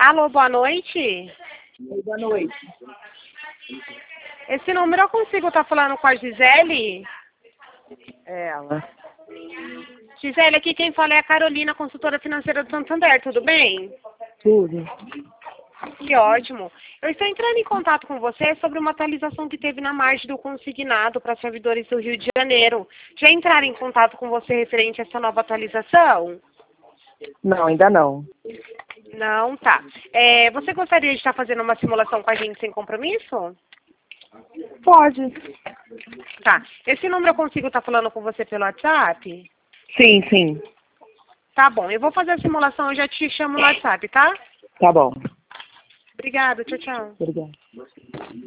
Alô, boa noite. Oi, boa noite. Esse número eu consigo estar falando com a Gisele? É ela. Gisele, aqui quem fala é a Carolina, consultora financeira do Santander, tudo bem? Tudo. Que ótimo. Eu estou entrando em contato com você sobre uma atualização que teve na margem do consignado para servidores do Rio de Janeiro. Já entraram em contato com você referente a essa nova atualização? Não, ainda não. Não, tá. Você gostaria de estar fazendo uma simulação com a gente sem compromisso? Pode. Tá. Esse número eu consigo estar falando com você pelo WhatsApp? Sim, sim. Tá bom. Eu vou fazer a simulação, eu já te chamo no WhatsApp, tá? Tá bom. Obrigada, tchau, tchau. Obrigada.